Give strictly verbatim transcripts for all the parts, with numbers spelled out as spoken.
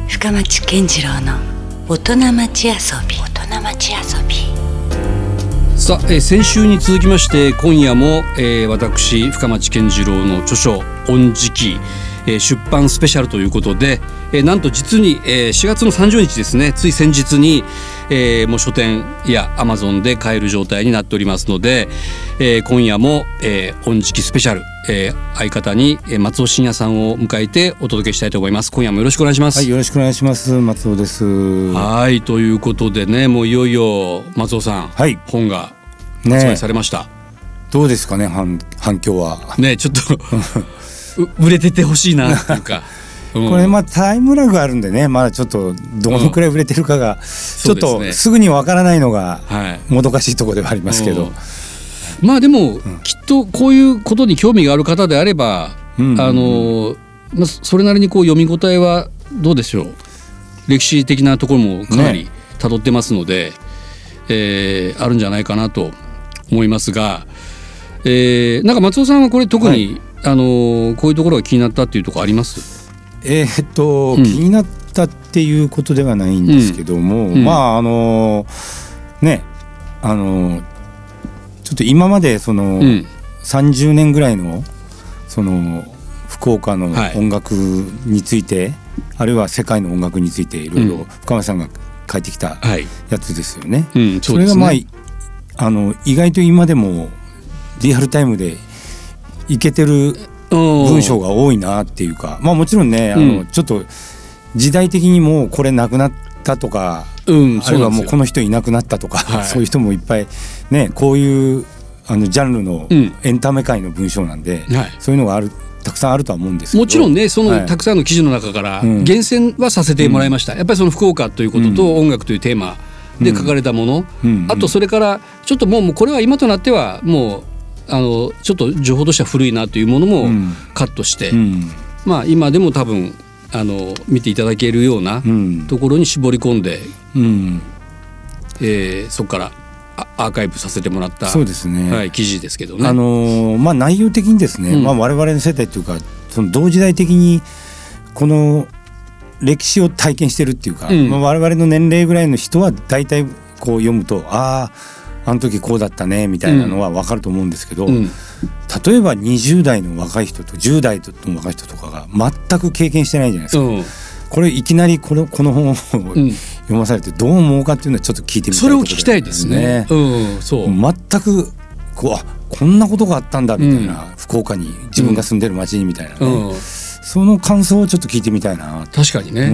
深町健次郎の大人町遊び。大人町遊び。 さあ、えー、先週に続きまして今夜も、えー、私深町健次郎の著書音時記、えー、出版スペシャルということで、えー、なんと実に、えー、しがつのさんじゅうにちですね、つい先日に、えー、もう書店やアマゾンで買える状態になっておりますので、えー、今夜も、えー、音時記スペシャル、えー、相方に松尾真也さんを迎えてお届けしたいと思います。今夜もよろしくお願いします。 はい、よろしくお願いします。松尾です。 はい、ということでね、もういよいよ松尾さん、はい、本が発売されました、ね、 どうですかね、 反, 反響はね。ちょっと売れててほしいなっていうかうん、 これまあタイムラグあるんでね、まだちょっとどのくらい売れてるかがちょっとすぐにわからないのがもどかしいところではありますけど、はいうん、まあでも、うん、きっとこういうことに興味がある方であれば、うんうん、あのまあ、それなりにこう読み応えはどうでしょう。歴史的なところもかなり辿ってますので、ねえー、あるんじゃないかなと思いますが、えー、なんか松尾さんはこれ特に、はい、あのこういうところが気になったっていうところあります？ えー、っと、うん、気になったっていうことではないんですけども、うん、まああのねあのちょっと今までその、うん、さんじゅうねんぐらいのその福岡の音楽について、はい、あるいは世界の音楽についていろいろ深町さんが書いてきたやつですよね。はい、うん、それがまあ、あの意外と今でもリアルタイムでいけてる文章が多いなっていうか、まあもちろんね、あの、うん、ちょっと時代的にもうこれなくなったとか、うん、あるいはもうこの人いなくなったとか、はい、そういう人もいっぱいね、こういうあのジャンルのエンタメ界の文章なんで、うん、はい、そういうのがある、たくさんあるとは思うんですけど、 もちろんね、その、はい、たくさんの記事の中から厳選はさせてもらいました、うん、やっぱりその福岡ということと音楽というテーマで書かれたもの、うん、あとそれからちょっともう、もうこれは今となってはもうあのちょっと情報としては古いなというものもカットして、うん、まあ今でも多分あの見ていただけるようなところに絞り込んで、うん、えー、そこからアーカイブさせてもらった、 そうですね、 はい、記事ですけどね、 あのーまあ、内容的にですね、うん、まあ、我々の世代というかその同時代的にこの歴史を体験してるっていうか、うん、まあ、我々の年齢ぐらいの人は大体こう読むと、あああの時こうだったねみたいなのは分かると思うんですけど、うん、例えばにじゅう代の若い人とじゅう代の若い人とかが全く経験してないじゃないですか、うん、これいきなりこの、この本を読まされてどう思うかっていうのはちょっと聞いてみたい、ね、 それを聞きたいですね、うん、そう全くこう、あ、こんなことがあったんだみたいな、うん、福岡に自分が住んでる町にみたいなね、うん、その感想をちょっと聞いてみたいな。 確かにね、うん、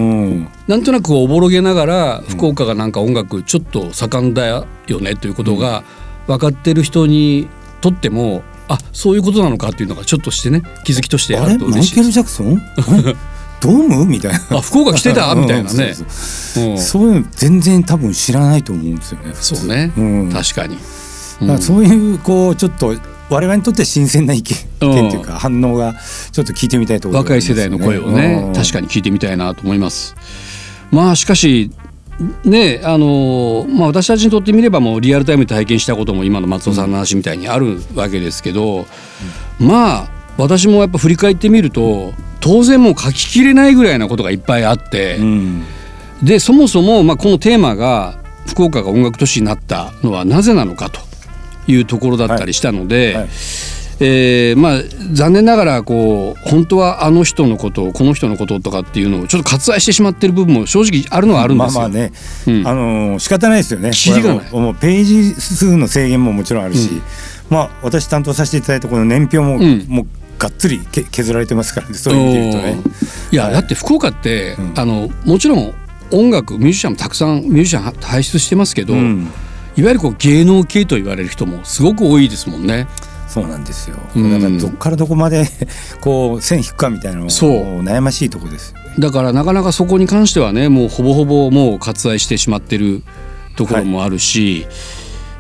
なんとなくおぼろげながら福岡がなんか音楽ちょっと盛んだよねということが分かってる人にとっても、あ、そういうことなのかっていうのがちょっとしてね、気づきとしてあると嬉しいです。 あれマイケル・ジャクソンドームみたいな、 あ、福岡来てたみたいなね、 そうそう、うん、そういうの全然多分知らないと思うんですよね。 そうね、うん、確かに、 うん、だからそういうこうちょっと我々にとって新鮮な意見、意見というか反応がちょっと聞いてみたいところ、ね、 若い世代の声をね、確かに聞いてみたいなと思います。まあしかしね、あのまあ、私たちにとってみればもうリアルタイムで体験したことも今の松尾さんの話みたいにあるわけですけど、うん、まあ私もやっぱ振り返ってみると当然もう書ききれないぐらいなことがいっぱいあって、うん、でそもそもまあこのテーマが福岡が音楽都市になったのはなぜなのかというところだったりしたので、はいはい、えーまあ、残念ながらこう本当はあの人のことこの人のこととかっていうのをちょっと割愛してしまっている部分も正直あるのはあるんですよ。 まあまあね、うん、あの仕方ないですよね。 キリがない。 もうページ数の制限ももちろんあるし、うん、まあ、私担当させていただいたこの年表も、うん、もうがっつりけ削られてますからね、そういう意味で言うとね。 いや、はい、だって福岡って、うん、あのもちろん音楽ミュージシャンもたくさんミュージシャン輩出してますけど、うん、いわゆるこう芸能系と言われる人もすごく多いですもんね。 そうなんですよ、うん、だからどっからどこまでこう線引くかみたいなのは悩ましいところですよね。 だからなかなかそこに関してはね、もうほぼほぼもう割愛してしまってるところもあるし、はい、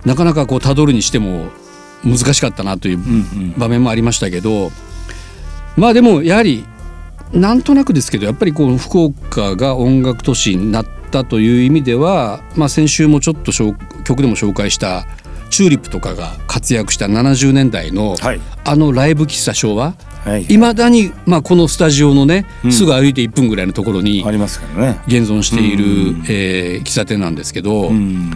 なかなかこう辿るにしても難しかったなという場面もありましたけど、うんうん、まあでもやはりなんとなくですけど、やっぱりこう福岡が音楽都市になったという意味では、まあ、先週もちょっと曲でも紹介したチューリップとかが活躍したななじゅうねんだいの、はい、あのライブ喫茶昭和、いま、はい、だに、まあ、このスタジオのね、うん、すぐ歩いていっぷんぐらいのところにありますからね、現存している、うんえー、喫茶店なんですけど、うん、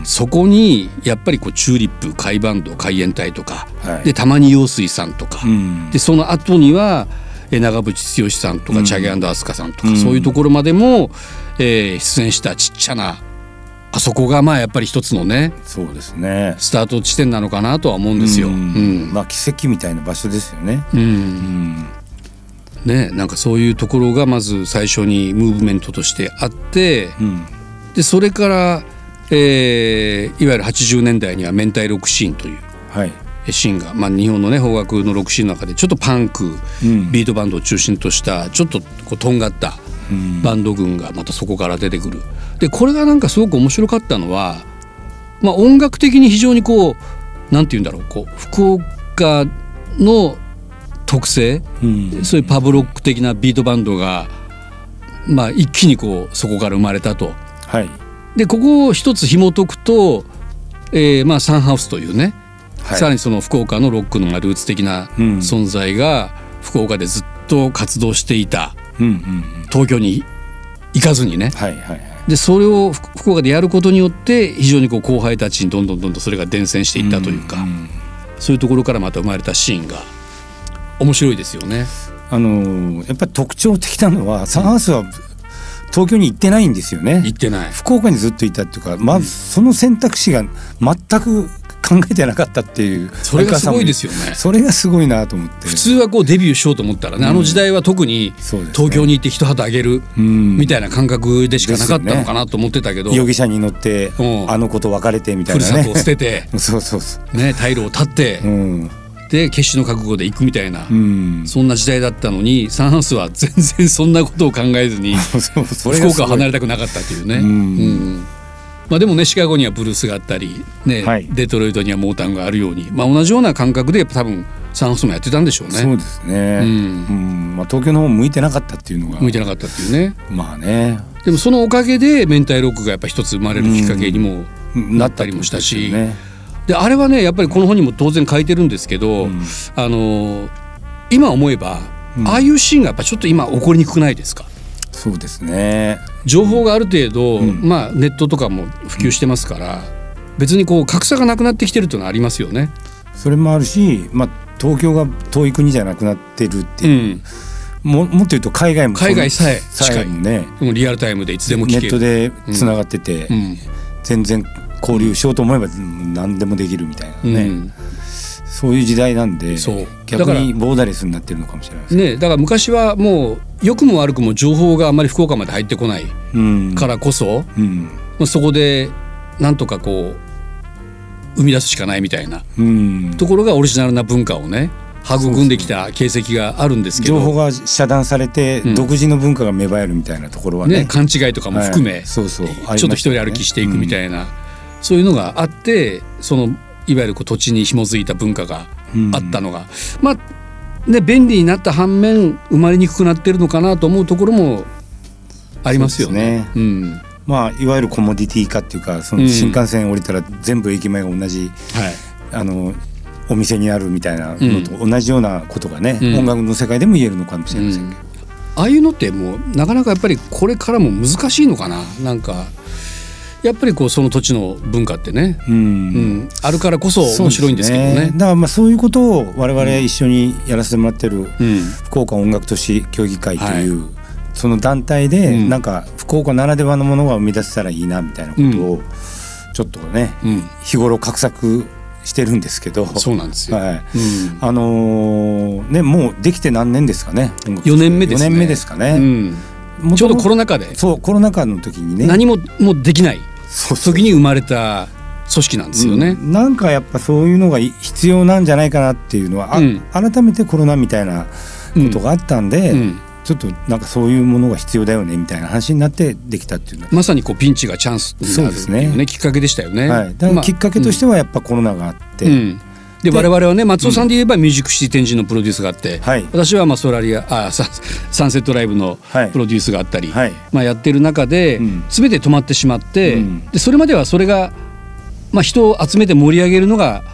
そこにやっぱりこうチューリップ、甲斐バンド、海援隊とか、はい、で玉に陽水さんとか、うん、でその後には長渕剛さんとか、うん、チャゲ&アスカさんとか、うん、そういうところまでも、えー、出演したちっちゃなあそこがまあやっぱり一つのね、そうですね、スタート地点なのかなとは思うんですよ。うんうんまあ、奇跡みたいな場所ですよね。うんうんね、なんかそういうところがまず最初にムーブメントとしてあって、うん、でそれから、えー、いわゆるはちじゅうねんだいには明太ロックシーンという、はいシーンが、まあ、日本の、ね、邦楽のロックシーンの中でちょっとパンク、うん、ビートバンドを中心としたちょっとこうとんがったバンド群がまたそこから出てくる。でこれがなんかすごく面白かったのは、まあ、音楽的に非常にこうなんていうんだろう、こう福岡の特性、うん、そういうパブロック的なビートバンドが、まあ、一気にこうそこから生まれたと、はい、でここを一つ紐解くと、えーまあ、サンハウスというね、はい、さらにその福岡のロックのルーツ的な存在が福岡でずっと活動していた、うんうんうん、東京に行かずにね、はいはいはい、でそれを福岡でやることによって非常にこう後輩たちにどんどんどんどんそれが伝染していったというか、うんうん、そういうところからまた生まれたシーンが面白いですよね。 あのー、やっぱり特徴的なのはサンハウスは東京に行ってないんですよね。 行ってない、 福岡にずっといたっていうか、まずその選択肢が全く考えてなかったっていう、 それがすごいですよね。 それがすごいなと思って、 普通はこうデビューしようと思ったらね、うん、あの時代は特に東京に行って一旗あげるみたいな感覚でしかなかったのかなと思ってたけど、 容疑者に乗って、うん、あの子と別れてみたいなね、 ふるさとを捨ててそうそうそう、 ね、退路を断って、うん、で決死の覚悟で行くみたいな、うん、そんな時代だったのにサンハウスは全然そんなことを考えずに福岡を離れたくなかったというね、うんうんまあ、でもねシカゴにはブルースがあったり、ねはい、デトロイトにはモータウンがあるように、まあ、同じような感覚で多分サンハウスもやってたんでしょうね。 そうですね、うんうんまあ、東京の方向いてなかったっていうのが向いてなかったっていうね。 まあね、 でもそのおかげで明太ロックがやっぱ一つ生まれるきっかけにもなったりもしたし、うんであれはねやっぱりこの本にも当然書いてるんですけど、うん、あの今思えば、うん、ああいうシーンがやっぱちょっと今起こりにくくないですか。 そうですね、 情報がある程度、うんまあ、ネットとかも普及してますから、うん、別にこう格差がなくなってきてるというのはありますよね。 それもあるし、まあ、東京が遠い国じゃなくなってるっていう、うん、も, もっと言うと海外も海外さえ近いもね、 もうリアルタイムでいつでも聞ける、 ネットでつながってて、うん、全然交流しようと思えば何でもできるみたいなね、うん、そういう時代なんでそう逆にボーダレスになってるのかもしれないですね。 だから昔はもう良くも悪くも情報があんまり福岡まで入ってこないからこそ、うんうん、そこでなんとかこう生み出すしかないみたいな、うん、ところがオリジナルな文化をね育んできた形跡があるんですけど、 情報が遮断されて独自の文化が芽生えるみたいなところは ね,、うん、ね勘違いとかも含め、はい、そうそう、ちょっと一人歩きしていくみたいな、うん、そういうのがあって、そのいわゆるこう土地に紐づいた文化があったのが、うん、まあね便利になった反面生まれにくくなってるのかなと思うところもありますよね。 そうですね、うんまあ、いわゆるコモディティ化っていうか、その新幹線降りたら全部駅前が同じ、うんはい、あのお店にあるみたいなのと同じようなことがね、うん、音楽の世界でも言えるのかもしれませんけど、 うん、ああいうのってもうなかなかやっぱりこれからも難しいのかな。なんかやっぱりこうその土地の文化ってね、うんうん、あるからこそ面白いんですけど ね, ねだからまあそういうことを我々一緒にやらせてもらってる福岡音楽都市協議会という、はい、その団体でなんか福岡ならではのものが生み出せたらいいなみたいなことをちょっとね、うん、日頃画策してるんですけど。 そうなんですよ、はいうん、 あのー、ねもうできて何年ですかね。 よねんめですね。 よねんめですかね、 うん、ちょうどコロナ禍でそうコロナ禍の時にね何ももうできない時に生まれた組織なんですよね、 うん、なんかやっぱそういうのが必要なんじゃないかなっていうのは、うん、改めてコロナみたいなことがあったんで、うんうんちょっとなんかそういうものが必要だよねみたいな話になってできたっていうのはまさにこうピンチがチャンスになるっていうね、ねきっかけでしたよね、 はい、だからきっかけとしてはやっぱコロナがあって、まあうんで我々はね松尾さんで言えばミュージックシティ天神のプロデュースがあって、はい、私はまあソラリアあササンセットライブのプロデュースがあったり、はいまあ、やってる中で、うん、全て止まってしまって、うん、でそれまではそれが、まあ、人を集めて盛り上げるのが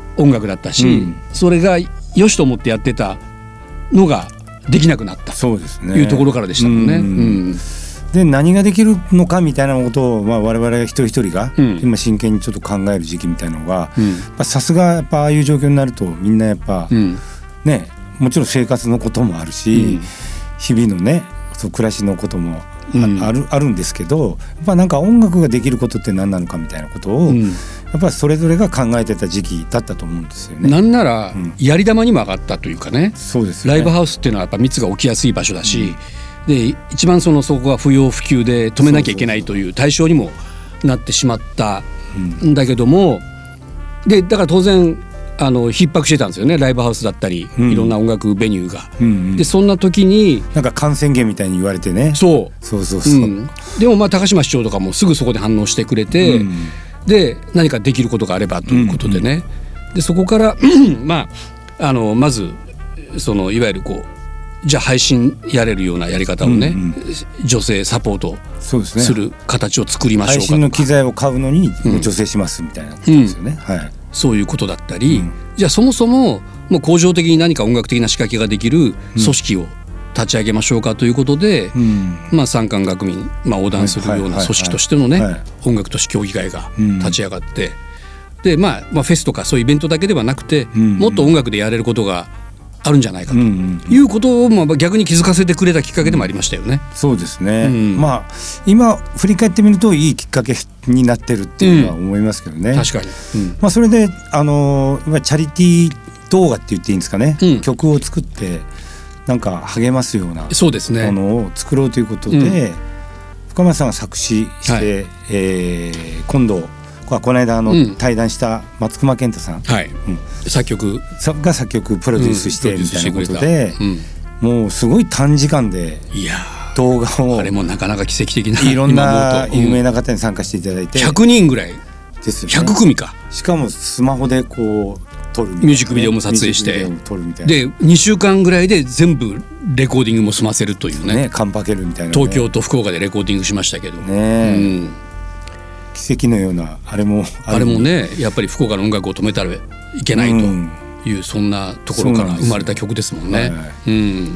音楽だったし、うん、それが良しと思ってやってたのができなくなったというところからでしたもんね。うんうんで何ができるのかみたいなことを、まあ、我々一人一人が今真剣にちょっと考える時期みたいなのがさすがやっぱああいう状況になるとみんなやっぱ、うん、ねもちろん生活のこともあるし、うん、日々のねそう暮らしのことも あ,、うん、あ, るあるんですけどやっぱなんか音楽ができることって何なのかみたいなことを、うん、やっぱそれぞれが考えてた時期だったと思うんですよね。 なんなら、うん、やり玉にも上がったというかね、 そうですよね。 ライブハウスっていうのはやっぱ密が起きやすい場所だし、うんで一番そのそこが不要不急で止めなきゃいけないという対象にもなってしまったんだけども、うん、でだから当然あの逼迫してたんですよね、ライブハウスだったり、うん、いろんな音楽ベニューが、うんうん、でそんな時になんか感染源みたいに言われてね、 そうそうそうそう、うん、 でもまあ高島市長とかもすぐそこで反応してくれて、うん、で何かできることがあればということでね、うんうん、でそこからまああのまずそのいわゆるこうじゃあ配信やれるようなやり方をね、うんうん、女性サポートする形を作りましょうかとか、配信の機材を買うのに助成しますみたいなことですよね、うんうんはい、 そういうことだったり、うん、じゃあそもそももう恒常的に何か音楽的な仕掛けができる組織を立ち上げましょうかということで、うんまあ、産官学民、まあ、横断するような組織としてのね、音楽都市協議会が立ち上がって、うんでまあまあ、フェスとかそういうイベントだけではなくて、うんうん、もっと音楽でやれることがあるんじゃないかということを逆に気づかせてくれたきっかけでもありましたよね。 そうですね、うん、まあ今振り返ってみるといいきっかけになってるっていうのは思いますけどね、 うん、確かに、うんまあ、それであのチャリティー動画って言っていいんですかね、うん、曲を作ってなんか励ますようなものを作ろうということで、うん、深町さんが作詞して、はいえー、今度この間あの対談した松隈健太さん、 はいうん、作曲が作曲プロデュースしてみたいなことで、うん、もうすごい短時間で動画をあれもなかなか奇跡的な、 いろんな有名な方に参加していただいて、 ひゃくにんぐらいですよね、ひゃくくみか、 しかもスマホでこう撮るみたいな、ね、 ミュージックビデオも撮影してでにしゅうかんぐらいで全部レコーディングも済ませるというね、 カンパケルみたいな、ね、 東京と福岡でレコーディングしましたけどね、うん奇跡のようなあれもあ, あれもねやっぱり福岡の音楽を止めたらいけないという、うん、そんなところから生まれた曲ですもんね、はいうん、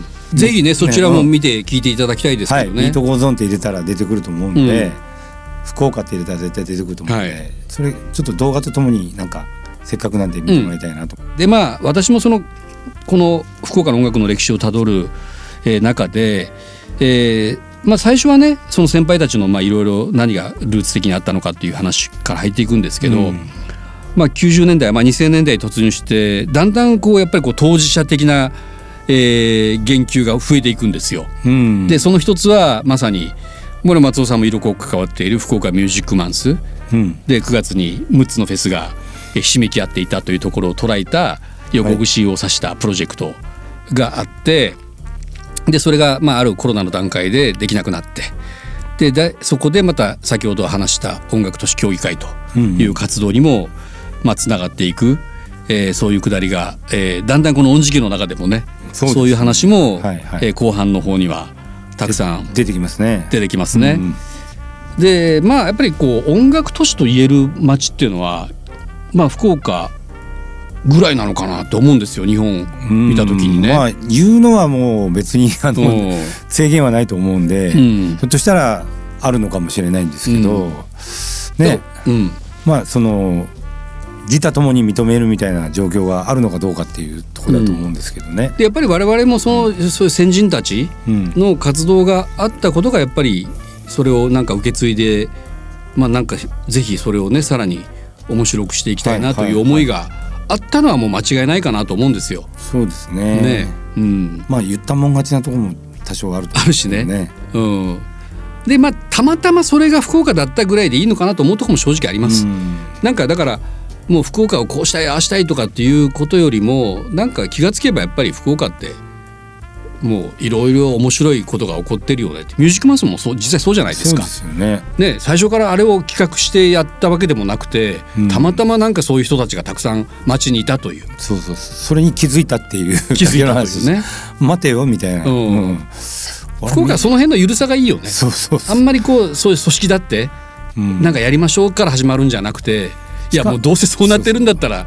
ぜひねそちらも見て聴いていただきたいですけどね、 はい、ビートゴーゾーンって入れたら出てくると思うんで、うん、福岡って入れたら絶対出てくると思うんで、はい、それちょっと動画とともになんかせっかくなんで見てもらいたいなと、 うん、でまあ私もそのこの福岡の音楽の歴史をたどる、えー、中で、えーまあ、最初はねその先輩たちのいろいろ何がルーツ的にあったのかっていう話から入っていくんですけど、うんまあ、きゅうじゅうねんだい、まあ、にせんねんだい突入してだんだんこうやっぱりこう当事者的な、えー、言及が増えていくんですよ、うん、でその一つはまさにこれ松尾さんも色濃く関わっている福岡ミュージックマンス、うん、でくがつにむっつのフェスがひしめき合っていたというところを捉えた横串を指したプロジェクトがあって、はいでそれが、まあ、あるコロナの段階でできなくなってででそこでまた先ほど話した音楽都市協議会という活動にも、まあ、つながっていく、えー、そういうくだりが、えー、だんだんこの音時期の中でもねそうそういう話も、はいはいえー、後半の方にはたくさん出てきますね。 出てきますね、うん、でまあやっぱりこう音楽都市と言える街っていうのは、まあ、福岡ぐらいなのかなと思うんですよ日本見た時にね、 まあ、言うのはもう別にあの制限はないと思うんで、うん、ひょっとしたらあるのかもしれないんですけど、うん、ね、うん、まあその自他ともに認めるみたいな状況があるのかどうかっていうところだと思うんですけどね、 うん、でやっぱり我々もその、うん、そういう先人たちの活動があったことがやっぱりそれをなんか受け継いで、まあ、なんかぜひそれをねさらに面白くしていきたいなという思いが、はいはいはいあったのはもう間違いないかなと思うんですよ。 そうですね。ね、うん、まあ言ったもん勝ちなところも多少あると思うんですよね。あるしね。うん。 でまあたまたまそれが福岡だったぐらいでいいのかなと思うところも正直あります。うん、なんかだからもう福岡をこうしたいああしたいとかっていうことよりもなんか気がつけばやっぱり福岡ってもういろいろ面白いことが起こってるよねってミュージックマンスもそう実際そうじゃないですか。 そうですよね。 ね最初からあれを企画してやったわけでもなくて、うん、たまたまなんかそういう人たちがたくさん街にいたというそうそうそれに気づいたっていう気づいたというね待てよみたいな、うんうん、 福岡はその辺の緩さがいいよね。 そうそうそうあんまりこうそういう組織だって、うん、なんかやりましょうから始まるんじゃなくていやもうどうせそうなってるんだったら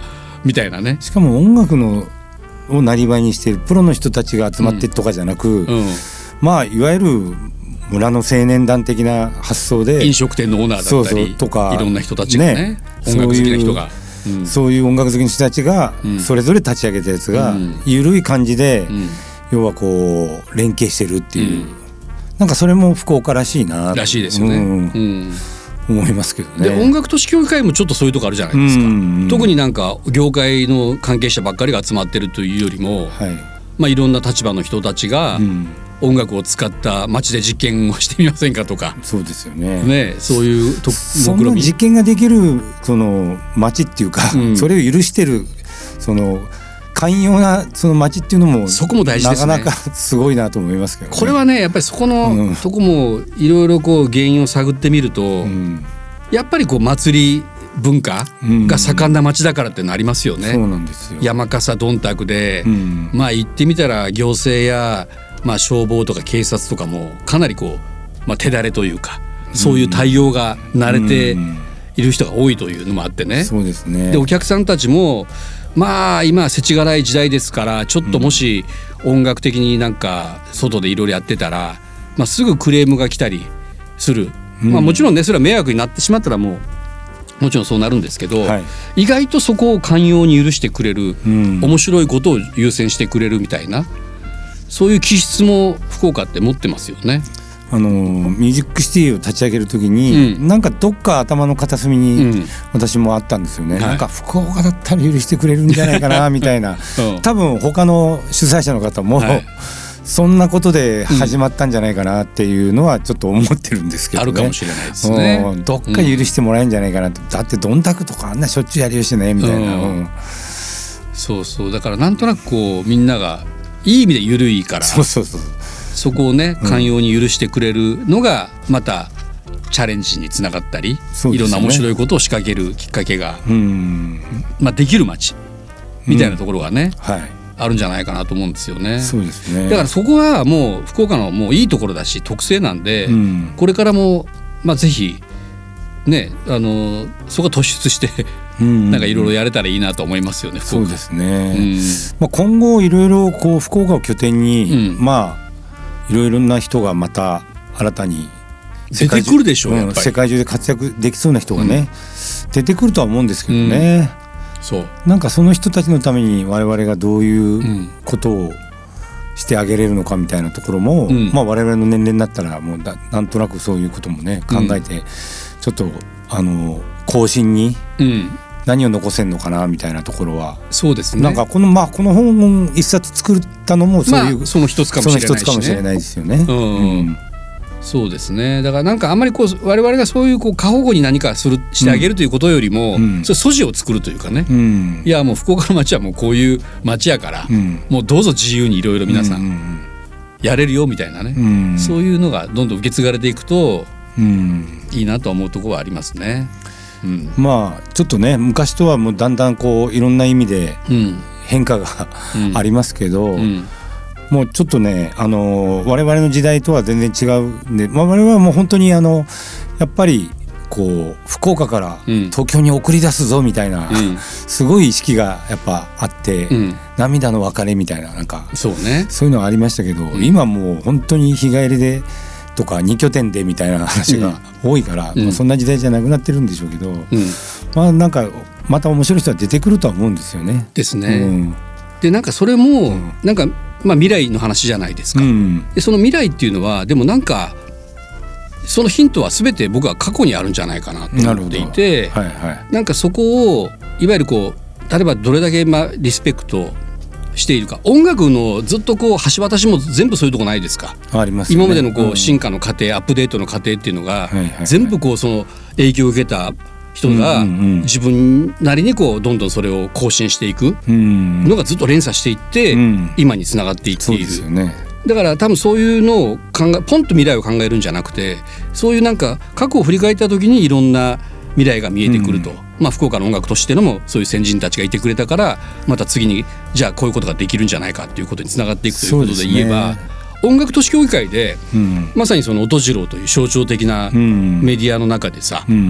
みたいなね。 しかも音楽のをなりわいにしているプロの人たちが集まってとかじゃなく、うんうん、まあいわゆる村の青年団的な発想で飲食店のオーナーだったり、そうそうとかいろんな人たちが ね, ね音楽好きな人がそういう、うん、そういう音楽好きの人たちがそれぞれ立ち上げたやつが緩い感じで、うん、要はこう連携してるっていう、うん、なんかそれも福岡らしいならしいですよね、うんうん思いますけどね。 で音楽都市協議会もちょっとそういうとこあるじゃないですか、うんうん、特になんか業界の関係者ばっかりが集まってるというよりも、はいまあ、いろんな立場の人たちが音楽を使った街で実験をしてみませんかとか、 そうですよね。 ねそういうとそんな実験ができるその街っていうか、うん、それを許してるその寛容なその街っていうのもそこも大事ですね。 なかなかすごいなと思いますけど、ね、 これはねやっぱりそこの、うん、とこもいろいろこう原因を探ってみると、うん、やっぱりこう祭り文化が盛んな街だからってなりますよね、うん、 そうなんですよ。 山笠どんたくで、うん、まあ言ってみたら行政や、まあ、消防とか警察とかもかなりこう、まあ、手だれというかそういう対応が慣れている人が多いというのもあってね、 うん、そうですね。 でお客さんたちもまあ今世知辛い時代ですからちょっともし音楽的になんか外でいろいろやってたら、まあ、すぐクレームが来たりする、うんまあ、もちろんねそれは迷惑になってしまったらもうもちろんそうなるんですけど、はい、意外とそこを寛容に許してくれる、うん、面白いことを優先してくれるみたいなそういう気質も福岡って持ってますよね。 あのミュージックシティを立ち上げるときに、うん、なんかどっか頭の片隅に私もあったんですよね、うん、なんか福岡だったら許してくれるんじゃないかなみたいな、うん、多分他の主催者の方も、はい、そんなことで始まったんじゃないかなっていうのはちょっと思ってるんですけどね、 あるかもしれないですね。 どっか許してもらえるんじゃないかなって、うん、だってどんたくとかあんなしょっちゅうやりよしてねみたいな、うんうん、 そうそうだからなんとなくこうみんながいい意味で緩いからそうそうそうそこをね寛容に許してくれるのがまたチャレンジにつながったり、ね、いろんな面白いことを仕掛けるきっかけが、うんまあ、できる街みたいなところがね、うんはい、あるんじゃないかなと思うんですよね。 そうですね。 だからそこはもう福岡のもういいところだし特性なんで、うん、これからも、まあ、ぜひねあのそこは突出してなんかいろいろやれたらいいなと思いますよね。福岡そうですね、うんまあ、今後いろいろこう福岡を拠点に、うん、まあいろいろな人がまた新たに出てくるでしょう、やっぱり世界中で活躍できそうな人がね、うん、出てくるとは思うんですけどね、うん、そうなんかその人たちのために我々がどういうことをしてあげれるのかみたいなところも、うんまあ、我々の年齢になったらもうだなんとなくそういうこともね考えて、うん、ちょっとあの後進に何を残せんのかなみたいなところは、 そうですね。 なんかこのまあこの本一冊作ったのもそういう、 まあ、その一つかもしれないしね。 その一つかもしれないですよね。うんうん、 そうですね。だからなんかあんまりこう我々がそういうこう過保護に何かするしてあげるということよりも、うん、それ素地を作るというかね、うん、いやもう福岡の街はもうこういう街やから、うん、もうどうぞ自由にいろいろ皆さんやれるよみたいなね、うん、そういうのがどんどん受け継がれていくと、うん、いいなと思うところはありますね。 うん、まあちょっとね昔とはもうだんだんこういろんな意味で変化が、うん、ありますけど、うん、もうちょっとね、あの我々の時代とは全然違うんで、まあ、我々はもう本当にあのやっぱりこう福岡から東京に送り出すぞみたいな、うん、すごい意識がやっぱあって、うん、涙の別れみたいななんかそうね、 そういうのがありましたけど、うん、今もう本当に日帰りでとかに拠点でみたいな話が多いから、うんまあ、そんな時代じゃなくなってるんでしょうけど、うん、まあなんかまた面白い人は出てくるとは思うんですよね。 ですね。うん、でなんかそれも、うん、なんかまあ未来の話じゃないですか。うん、でその未来っていうのはでもなんかそのヒントは全て僕は過去にあるんじゃないかなと思っていて、はいはい、なんかそこをいわゆるこう例えばどれだけまあリスペクトしているか、音楽のずっとこう橋渡しも全部そういうとこないですか。 ありますね。 今までのこう進化の過程、うん、アップデートの過程っていうのが、はいはいはい、全部こうその影響を受けた人が自分なりにこうどんどんそれを更新していくのがずっと連鎖していって今につながっていっている。そうですよね。だから多分そういうのを考えポンと未来を考えるんじゃなくて、そういうなんか過去を振り返った時にいろんな未来が見えてくると、うんまあ、福岡の音楽としてのもそういう先人たちがいてくれたからまた次にじゃあこういうことができるんじゃないかっていうことにつながっていくということで言えば、音楽都市協議会で、うん、まさにその音次郎という象徴的なメディアの中でさ、うん、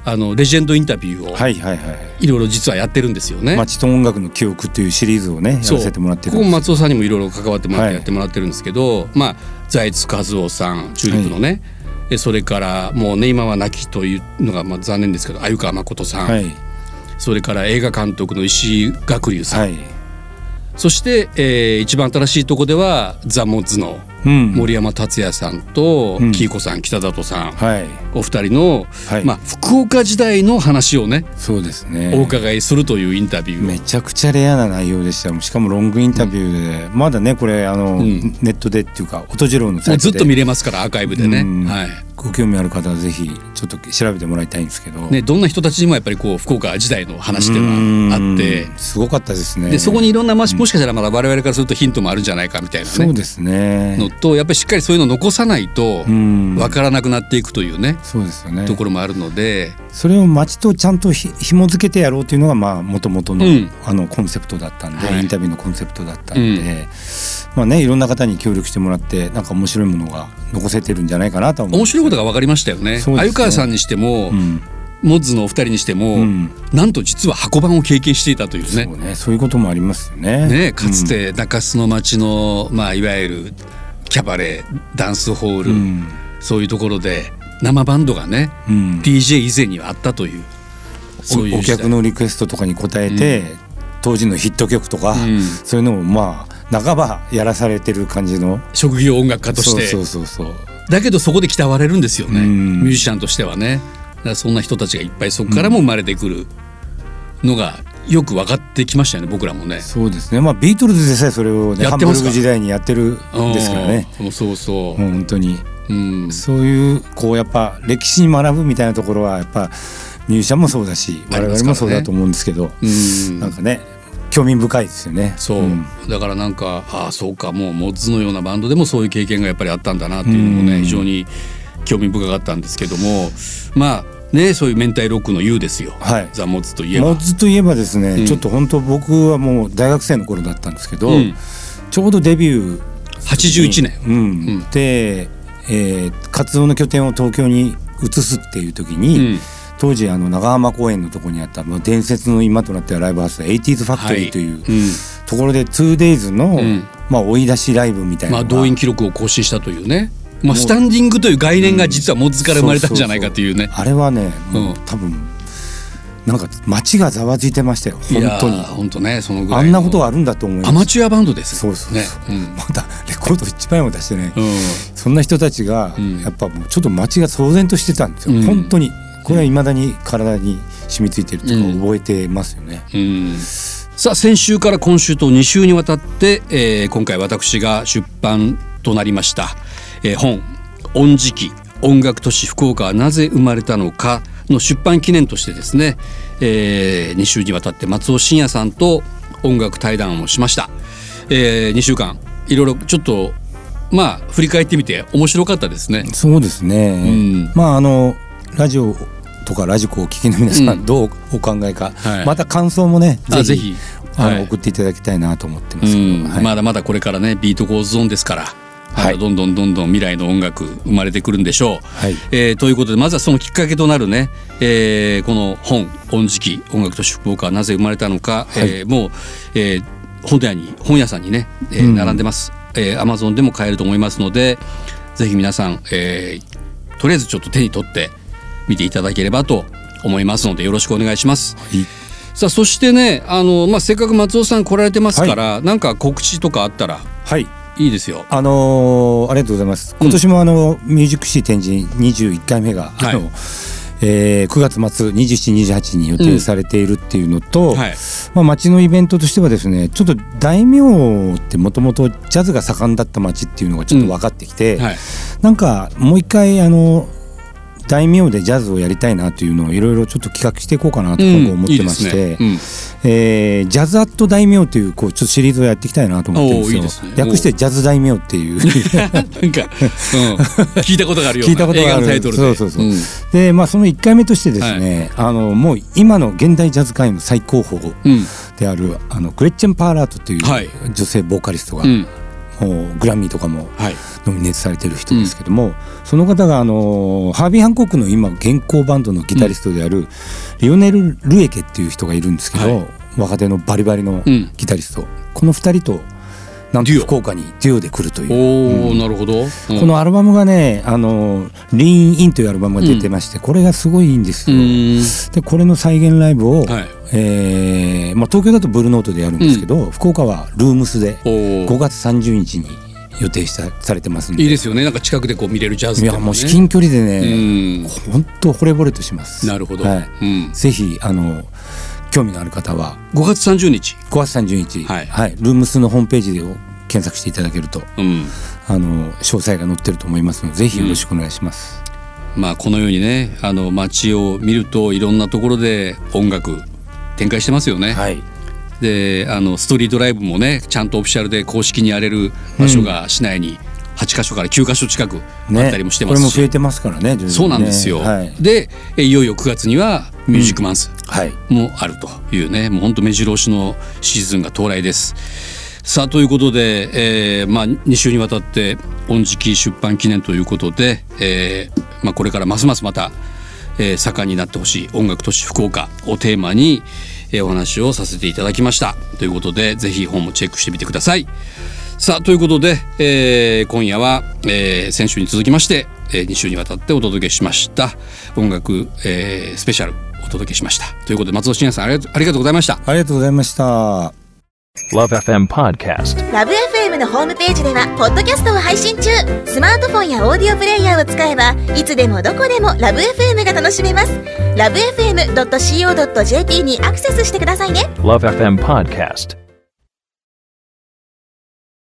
あのレジェンドインタビューをはいはいはい、 いろいろ実はやってるんですよね。 街と音楽の記憶というシリーズをねやらせてもらってるんです。 ここ松尾さんにもいろいろ関わってもらってやってもらってるんですけど、はい、まあ財津和夫さんチューリップのね、はい、それからもうね今は亡きというのがまあ残念ですけど鮎川誠さん、はい、それから映画監督の石井学龍さん、はい、そして、えー、一番新しいとこではザ・モッズの森山達也さんと喜井子さん、北里さん、はい、お二人の、はい、まあ、福岡時代の話をね、 そうですね、 お伺いするというインタビュー。 めちゃくちゃレアな内容でした。しかもロングインタビューで、うん、まだねこれあの、うん、ネットでっていうか音次郎のサイトでずっと見れますからアーカイブでね、はい、 ご興味ある方はぜひちょっと調べてもらいたいんですけど、 ね、どんな人たちにもやっぱりこう福岡時代の話っていうのはあってすごかったですね。 でそこにいろんな、もしかしたらまだ我々からするとヒントもあるんじゃないかみたいなね、 そうですねのと、やっぱりしっかりそういうのを残さないと分からなくなっていくというね、 そうですよね、 ところもあるので、 それを街とちゃんとひ紐付けてやろうというのがもともとのあのコンセプトだったんで、はい、インタビューのコンセプトだったんで、うん、まあね、いろんな方に協力してもらってなんか面白いものが残せてるんじゃないかなと思う。 面白いことが分かりましたよね。鮎川さんにしても、うん、モッズのお二人にしても、うん、なんと実は箱番を経験していたというね、 そうね、そういうこともありますよね。 ね、かつて中洲の町の、まあ、いわゆるキャバレー、ダンスホール、うん、そういうところで生バンドがね、うん、ディージェー 以前にはあったという、 そういうお客のリクエストとかに応えて、うん、当時のヒット曲とか、うん、そういうのをまあ半ばやらされてる感じの職業音楽家として、 そうそうそうそう、 だけどそこで鍛われるんですよね、うん、ミュージシャンとしてはね。だからそんな人たちがいっぱいそこからも生まれてくるのがよく分かってきましたよね、僕らもね。 そうですね、まあ、ビートルズでさえそれを、ね、ハンブルグ時代にやってるんですからね。 そうそう、もう本当に、うん、そういうこうやっぱ歴史に学ぶみたいなところはやっぱミュージシャンもそうだし、我々もそうだと思うんですけど、うん、なんかね興味深いですよね。 そう、うん、だからなんか、ああそうか、もうモッズのようなバンドでもそういう経験がやっぱりあったんだなっていうのもね、うん、非常に興味深かったんですけども、まあね、そういう明太ロックの U ですよ、はい、ザ・モッズといえば。 モッズといえばですね、うん、ちょっと本当僕はもう大学生の頃だったんですけど、うん、ちょうどデビューはちじゅういちねん、うんうん、 で、えー、活動の拠点を東京に移すっていう時に、うん、当時あの長浜公園のところにあった伝説の今となってはライブハウスエイティーズファクトリーという、はい、うん、ところで ツーデイズ の、うん、まあ、追い出しライブみたいな、まあ、 動員記録を更新したというね、まあ、スタンディングという概念が実はモッズから生まれたんじゃないかというね、うん、 そうそうそう、あれはね、もう多分なんか街がざわついてましたよ、本当に。いや本当ね、そのぐらいのあんなことがあるんだと思います。 アマチュアバンドです。 そうそうそう、ね、うん、まだレコード一枚も出してね、うん、そんな人たちがやっぱもうちょっと街が騒然としてたんですよ、うん、本当に。これは未だに体に染みついてるというか覚えてますよね、うんうん。 さあ先週から今週とに週にわたって、えー、今回私が出版となりました、えー、本音時期音楽都市福岡はなぜ生まれたのかの出版記念としてですね、えー、に週にわたって松尾真也さんと音楽対談をしました、えー、にしゅうかんいろいろちょっとまあ振り返ってみて面白かったですね。 そうですね、うん、まああのラジオとかラジコをお聞きの皆さん、うん、どうお考えか、はい、また感想もねぜひ、ぜひあの、はい、送っていただきたいなと思ってますけど、うん、はい、 まだまだこれからねビートゴーズオンですから、はい、どんどんどんどん未来の音楽生まれてくるんでしょう、はい、えー、ということでまずはそのきっかけとなるね、えー、この本音時期音楽都市福岡はなぜ生まれたのか、はい、えー、もう、えー、本屋に本屋さんにね、えー、並んでます、うん、えー、Amazon でも買えると思いますのでぜひ皆さん、えー、とりあえずちょっと手に取って見ていただければと思いますのでよろしくお願いします、はい。さあそしてね、あの、まあ、せっかく松尾さん来られてますから、はい、なんか告知とかあったら、はい、いいですよ。 あのー、ありがとうございます。今年もあの、うん、ミュージックシー展示にじゅういっかいめが、はい、あのえー、くがつ末にじゅうしち、にじゅうはちに予定されているっていうのと、うん、はい、まあ、町のイベントとしてはですねちょっと大名ってもともとジャズが盛んだった町っていうのがちょっと分かってきて、うん、はい、なんかもう一回あの大名でジャズをやりたいなというのをいろいろちょっと企画していこうかなと思ってまして、うん、いい、ね、うん、えー、ジャズアット大名というこうちょっとシリーズをやっていきたいなと思ってるんですよ。いいですね、略してジャズ大名っていうなんか、うん、 聞いたことがあるような聞いたことがある映画のタイトルで、 そうそうそう、うん、で、まあ、そのいっかいめとしてですね、はい、あのもう今の現代ジャズ界の最高峰である、うん、あのグレッチェン・パーラートという女性ボーカリストが、うん、 グラミーとかもはいノミネートされてる人ですけども、うん、その方があのハービー・ハンコックの今現行バンドのギタリストである、うん、リオネル・ルエケっていう人がいるんですけど、はい、若手のバリバリのギタリスト、うん、このふたりとなんと福岡にデュオで来るという。 お、うん、なるほど、うん、 このアルバムがね、あのリーンインというアルバムが出てまして、うん、これがすごいいいんですよ。でこれの再現ライブを、はい、えーまあ、東京だとブルーノートでやるんですけど、うん、福岡はルームスでごがつさんじゅうにちに予定したされてますんで。 いいですよね、なんか近くでこう見れるジャズっていうの、ね、 いやもう至近距離でね、本当惚れ惚れとします。 なるほど、 はい、うん、ぜひあの興味のある方はごがつさんじゅうにちごがつさんじゅうにち、はいはい、ルームスのホームページで検索していただけると、うん、あの詳細が載ってると思いますので、ぜひよろしくお願いします。 うん、まあ、このようにね、あの街を見るといろんなところで音楽展開してますよね。はい、であのストリートライブもね、ちゃんとオフィシャルで公式にやれる場所が市内にはちかしょからきゅうかしょ近くあったりもしてますし、 ね、これも増えてますからね。ね、 そうなんですよ。はい、でいよいよくがつにはミュージックマンスもあるというね、うん、もう本当目白押しのシーズンが到来です。さあということで、えーまあ、に週にわたって音食出版記念ということで、えーまあ、これからますますまた、えー、盛んになってほしい音楽都市福岡をテーマに、えー、お話をさせていただきましたということで、ぜひ本もチェックしてみてください。さあということで、えー、今夜は、えー、先週に続きまして、えー、に週にわたってお届けしました音楽、えー、スペシャルお届けしましたということで、松尾真也さんありがとう、ありがとうございました。 ありがとうございました。 Love エフエム Podcast。 ラブ エフエム のホームページではポッドキャストを配信中。スマートフォンやオーディオプレイヤーを使えばいつでもどこでもラブ エフエム が楽しめます。ラブ エフエムドットシーオードットジェーピー にアクセスしてくださいね。 Love エフエム Podcast。